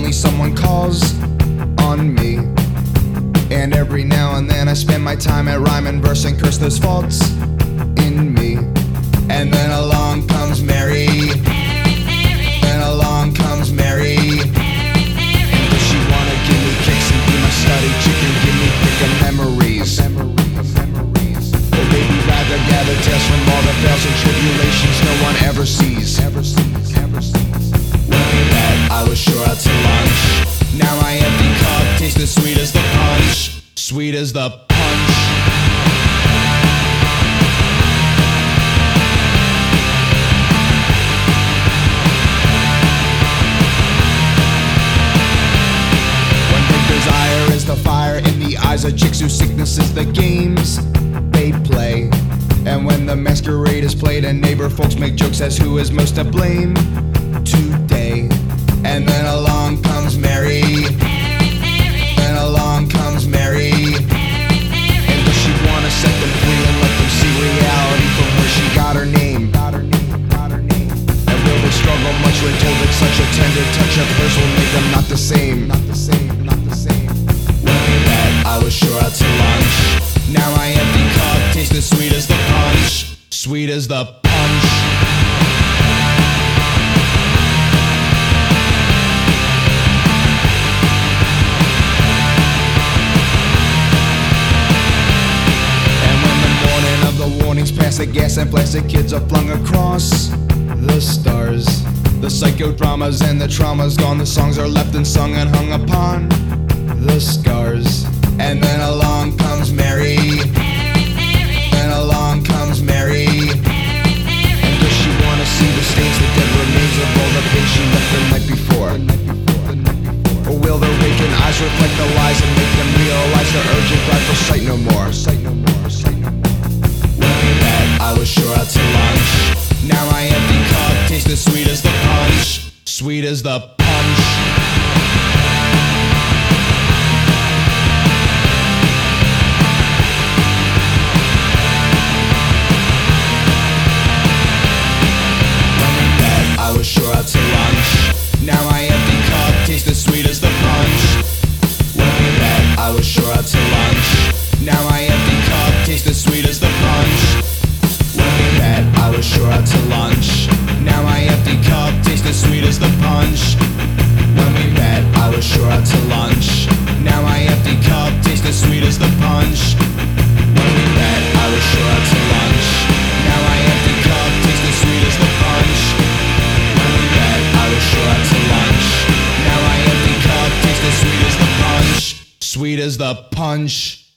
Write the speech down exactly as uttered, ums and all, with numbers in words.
occasionally someone calls on me. And every now and then I spend my time at rhyme and verse and curse those faults in me. And then along comes Mary. Then along comes Mary. And does she wanna give me kicks and be my study chicken? Give me pick of memories. Or maybe rather gather tales from all the fails and tribulations no one ever sees. Ever sees, ever sees. When we met, I was sure out to lunch. Now my empty cup tastes as sweet as the punch. Sweet as the punch. When big desire is the fire in the eyes of chicks whose sickness is the games they play. And when the masquerade is played and neighbor folks make jokes as who is most to blame today. And then along comes Mary. Then along comes Mary. And does she wanna set them free and let them see reality from where she got her name? And will they struggle much when told that such a tender touch of hers will make them not the same? Not the same, not the same. When we met, I was sure out to lunch. Now my empty cup tastes as sweet as the punch. Sweet as the punch. And when the morning of the warnings pass, the gas and plastic kids are flung across the stars. The psychodramas and the trauma's gone. The songs are left unsung and hung upon the scars. And then along comes Mary. Then along comes Mary. And does she wanna see the stains, the dead remains of all the pain she left the night before? Or will their waking eyes reflect the lies and make them realize their urgent cry for sight no more? Sight no more, sight no more. When we met, I was sure out to lunch. Now my empty cup tastes as sweet as the punch. Sweet as the punch. I was sure out to lunch. Now my empty cup tastes as sweet as the punch. When we met, I was sure out to lunch. Now my empty cup tastes as sweet as the punch. When we met, I was sure out to lunch. Now my empty cup tastes as sweet as the punch. When we met, I was sure out to lunch. Now my empty cup tastes as sweet as the punch. When we met, I was sure out to lunch. Now my empty cup tastes as sweet as the punch. I was sure out to lunch. Now my empty cup tastes as sweet as the punch. Sweet as the punch.